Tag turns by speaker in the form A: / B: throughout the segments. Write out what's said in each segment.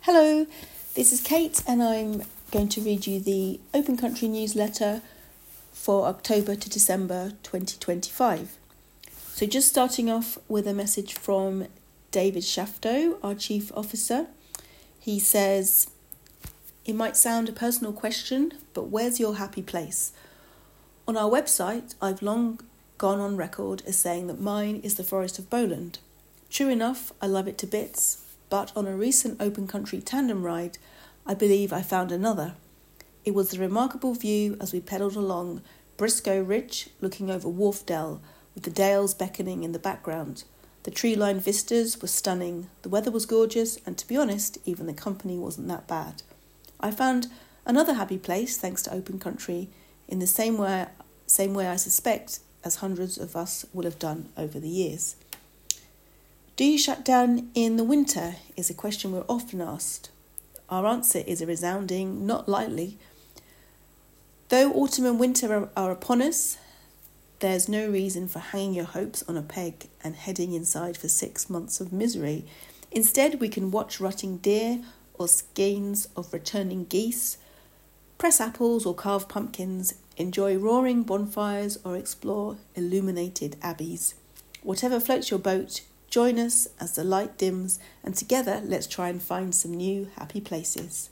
A: Hello, this is Kate and I'm going to read you the Open Country newsletter for October to December 2025. So just starting off with a message from David Shafto, our Chief Officer. He says, "It might sound a personal question, but where's your happy place? On our website, I've long gone on record as saying that mine is the Forest of Bowland. True enough, I love it to bits. But on a recent open country tandem ride, I believe I found another. It was the remarkable view as we pedalled along Briscoe Ridge, looking over Wharfdale, with the dales beckoning in the background. The tree-lined vistas were stunning, the weather was gorgeous, and to be honest, even the company wasn't that bad. I found another happy place thanks to open country in the same way I suspect as hundreds of us will have done over the years." Do you shut down in the winter is a question we're often asked. Our answer is a resounding, not lightly. Though autumn and winter are upon us, there's no reason for hanging your hopes on a peg and heading inside for 6 months of misery. Instead, we can watch rutting deer or skeins of returning geese, press apples or carve pumpkins, enjoy roaring bonfires or explore illuminated abbeys. Whatever floats your boat, join us as the light dims, and together let's try and find some new happy places.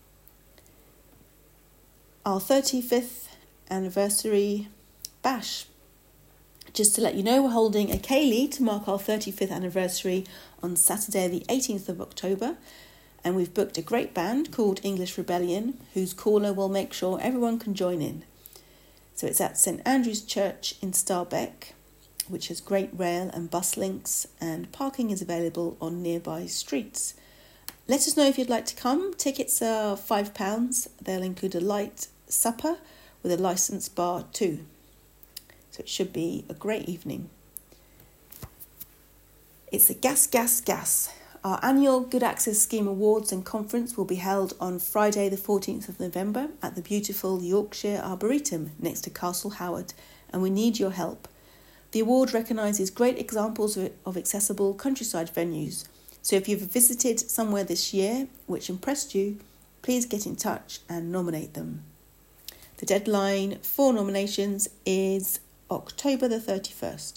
A: Our 35th anniversary bash. Just to let you know, we're holding a ceilidh to mark our 35th anniversary on Saturday the 18th of October, and we've booked a great band called English Rebellion, whose caller will make sure everyone can join in. So it's at St Andrew's Church in Starbeck, which has great rail and bus links, and parking is available on nearby streets. Let us know if you'd like to come. Tickets are £5. They'll include a light supper with a licensed bar too. So it should be a great evening. It's a gas. Our annual Good Access Scheme Awards and Conference will be held on Friday the 14th of November at the beautiful Yorkshire Arboretum next to Castle Howard, and we need your help. The award recognises great examples of accessible countryside venues, so if you've visited somewhere this year which impressed you, please get in touch and nominate them. The deadline for nominations is October the 31st.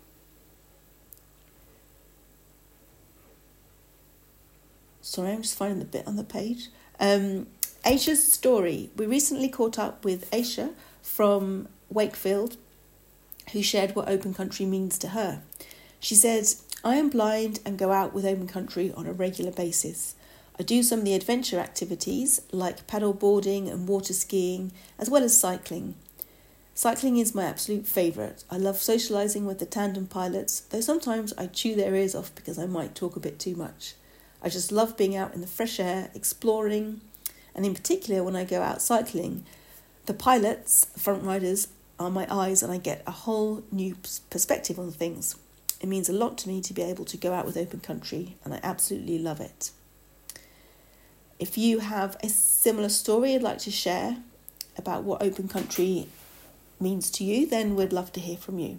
A: Sorry, I'm just finding the bit on the page. Aisha's story. We recently caught up with Aisha from Wakefield, who shared what open country means to her. She said, "I am blind and go out with open country on a regular basis. I do some of the adventure activities like paddle boarding and water skiing, as well as cycling. Cycling is my absolute favourite. I love socialising with the tandem pilots, though sometimes I chew their ears off because I might talk a bit too much. I just love being out in the fresh air, exploring, and in particular when I go out cycling, the pilots, front riders, are my eyes and I get a whole new perspective on things. It means a lot to me to be able to go out with open country, and I absolutely love it." If you have a similar story you'd like to share about what open country means to you, then we'd love to hear from you.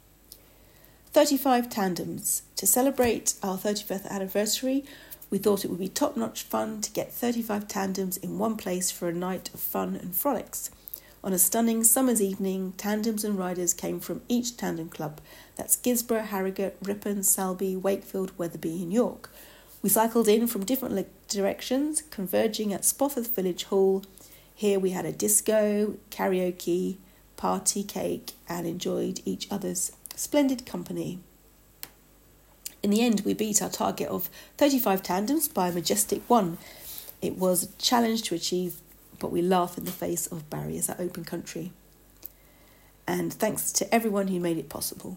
A: 35 tandems. To celebrate our 35th anniversary, we thought it would be top-notch fun to get 35 tandems in one place for a night of fun and frolics. On a stunning summer's evening, tandems and riders came from each tandem club. That's Gisborough, Harrogate, Ripon, Selby, Wakefield, Wetherby and York. We cycled in from different directions, converging at Spofforth Village Hall. Here we had a disco, karaoke, party cake and enjoyed each other's splendid company. In the end, we beat our target of 35 tandems by a majestic 1. It was a challenge to achieve, but we laugh in the face of barriers at open country. And thanks to everyone who made it possible.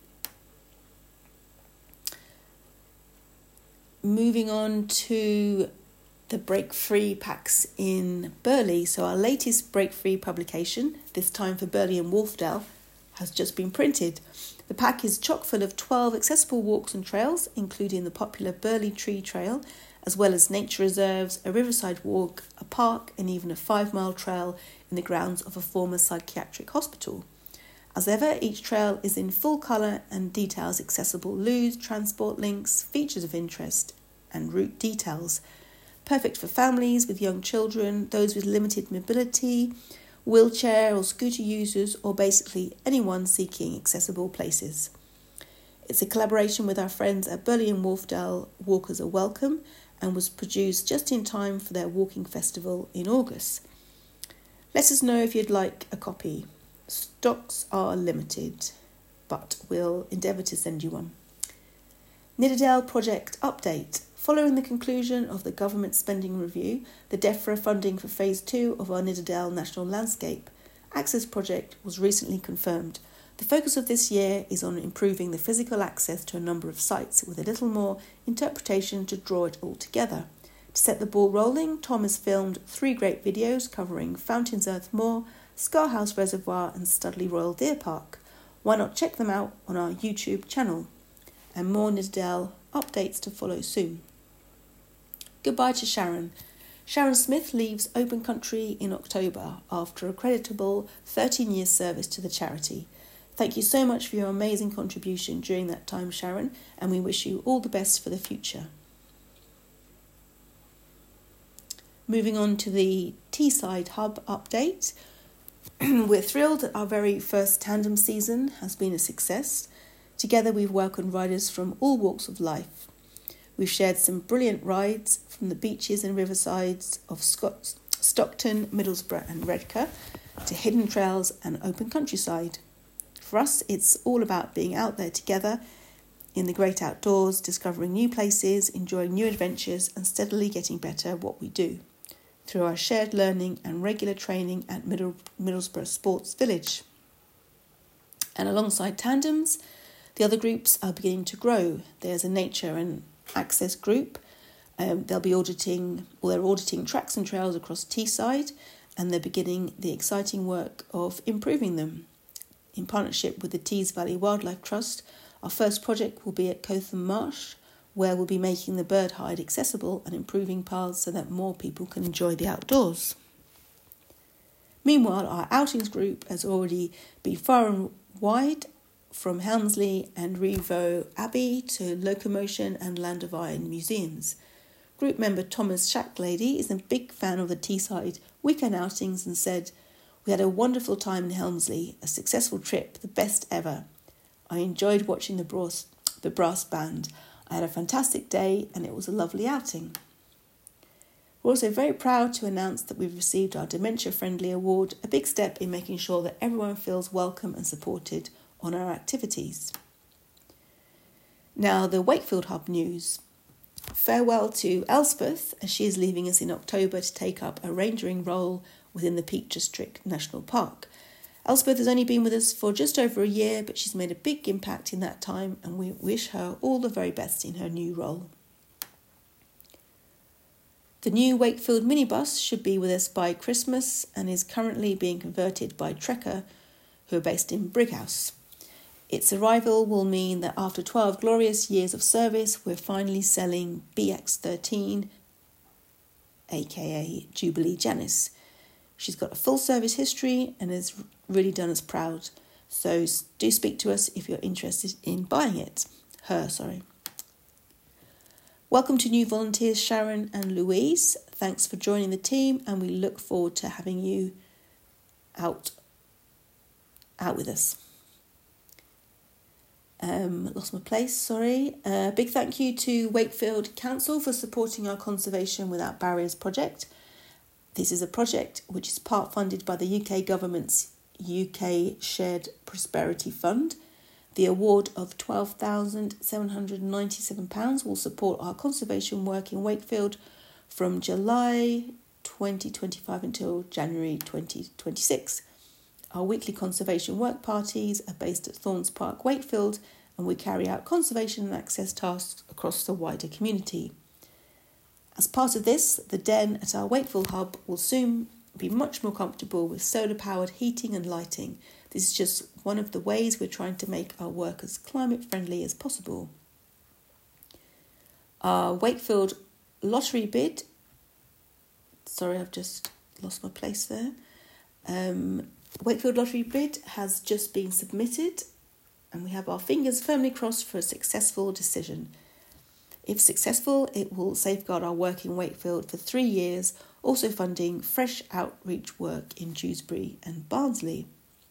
A: Moving on to the Break Free packs in Burley. So our latest Break Free publication, this time for Burley and Wharfdale, has just been printed. The pack is chock full of 12 accessible walks and trails, including the popular Burley Tree Trail, as well as nature reserves, a riverside walk, a park and even a 5-mile trail in the grounds of a former psychiatric hospital. As ever, each trail is in full colour and details accessible loos, transport links, features of interest and route details. perfect for families with young children, those with limited mobility, wheelchair or scooter users, or basically anyone seeking accessible places. It's a collaboration with our friends at Burley and Wharfdale Walkers Are Welcome and was produced just in time for their walking festival in August. Let us know if you'd like a copy. Stocks are limited, but we'll endeavour to send you one. Nidderdale project update. Following the conclusion of the government spending review, the DEFRA funding for Phase 2 of our Nidderdale National Landscape Access project was recently confirmed. The focus of this year is on improving the physical access to a number of sites with a little more interpretation to draw it all together. To set the ball rolling, Tom has filmed 3 great videos covering Fountains Earth Moor, Scarhouse Reservoir and Studley Royal Deer Park. Why not check them out on our YouTube channel? And more Nidderdale updates to follow soon. Goodbye to Sharon. Sharon Smith leaves Open Country in October after a creditable 13 years service to the charity. Thank you so much for your amazing contribution during that time, Sharon, and we wish you all the best for the future. Moving on to the Teesside Hub update. We're thrilled that our very first tandem season has been a success. Together we've welcomed riders from all walks of life. We've shared some brilliant rides from the beaches and riversides of Stockton, Middlesbrough and Redcar to hidden trails and open countryside. For us, it's all about being out there together in the great outdoors, discovering new places, enjoying new adventures and steadily getting better at what we do through our shared learning and regular training at Middlesbrough Sports Village. And alongside tandems, the other groups are beginning to grow. There's a nature and access group. They're auditing tracks and trails across Teesside, and they're beginning the exciting work of improving them. In partnership with the Tees Valley Wildlife Trust, our first project will be at Cotham Marsh, where we'll be making the bird hide accessible and improving paths so that more people can enjoy the outdoors. Meanwhile, our outings group has already been far and wide, from Helmsley and Revo Abbey to Locomotion and Land of Iron museums. Group member Thomas Shacklady is a big fan of the Teesside weekend outings and said, "We had a wonderful time in Helmsley, a successful trip, the best ever. I enjoyed watching the brass band. I had a fantastic day and it was a lovely outing." We're also very proud to announce that we've received our Dementia Friendly Award, a big step in making sure that everyone feels welcome and supported on our activities. Now the Wakefield Hub news. Farewell to Elspeth, as she is leaving us in October to take up a rangering role within the Peak District National Park. Elspeth has only been with us for just over a year, but she's made a big impact in that time and we wish her all the very best in her new role. The new Wakefield minibus should be with us by Christmas and is currently being converted by Trekker, who are based in Brighouse. Its arrival will mean that after 12 glorious years of service, we're finally selling BX13, aka Jubilee Janice. She's got a full service history and has really done us proud. So do speak to us if you're interested in buying it. Welcome to new volunteers Sharon and Louise. Thanks for joining the team and we look forward to having you out with us. Lost my place, sorry. Big thank you to Wakefield Council for supporting our Conservation Without Barriers project. This is a project which is part funded by the UK Government's UK Shared Prosperity Fund. The award of £12,797 will support our conservation work in Wakefield from July 2025 until January 2026. Our weekly conservation work parties are based at Thorns Park, Wakefield, and we carry out conservation and access tasks across the wider community. As part of this, the den at our Wakefield hub will soon be much more comfortable with solar-powered heating and lighting. This is just one of the ways we're trying to make our work as climate-friendly as possible. Our Wakefield lottery bid... Sorry, I've just lost my place there. Wakefield lottery bid has just been submitted and we have our fingers firmly crossed for a successful decision. If successful, it will safeguard our work in Wakefield for 3 years, also funding fresh outreach work in Dewsbury and Barnsley.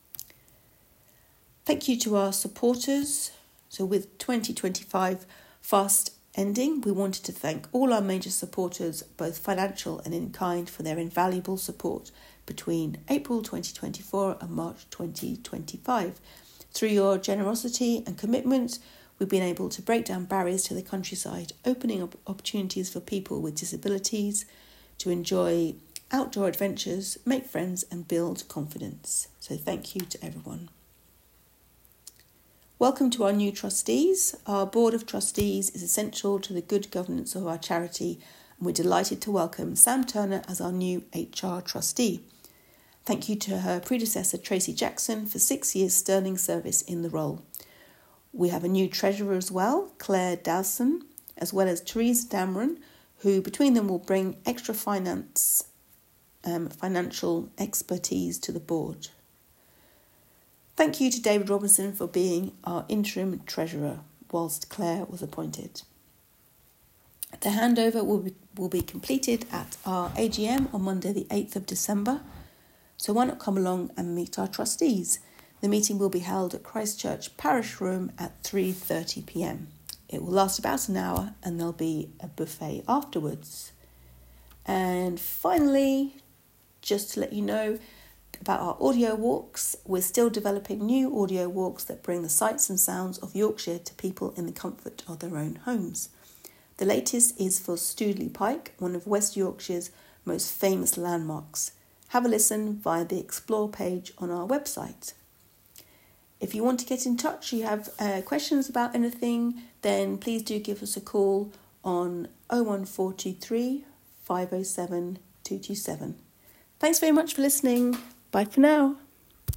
A: Thank you to our supporters. So with 2025 fast ending, we wanted to thank all our major supporters, both financial and in kind, for their invaluable support between April 2024 and March 2025. Through your generosity and commitment, we've been able to break down barriers to the countryside, opening up opportunities for people with disabilities to enjoy outdoor adventures, make friends and build confidence. So thank you to everyone. Welcome to our new trustees. Our Board of Trustees is essential to the good governance of our charity, and we're delighted to welcome Sam Turner as our new HR trustee. Thank you to her predecessor Tracy Jackson for 6 years sterling service in the role. We have a new treasurer as well, Claire Dowson, as well as Therese Dameron, who between them will bring extra financial expertise to the board. Thank you to David Robinson for being our interim treasurer whilst Claire was appointed. The handover will be completed at our AGM on Monday the 8th of December, so why not come along and meet our trustees? The meeting will be held at Christchurch Parish Room at 3:30 p.m. It will last about an hour and there'll be a buffet afterwards. And finally, just to let you know about our audio walks, we're still developing new audio walks that bring the sights and sounds of Yorkshire to people in the comfort of their own homes. The latest is for Stoodley Pike, one of West Yorkshire's most famous landmarks. Have a listen via the Explore page on our website. If you want to get in touch, you have questions about anything, then please do give us a call on 01423 507 227. Thanks very much for listening. Bye for now.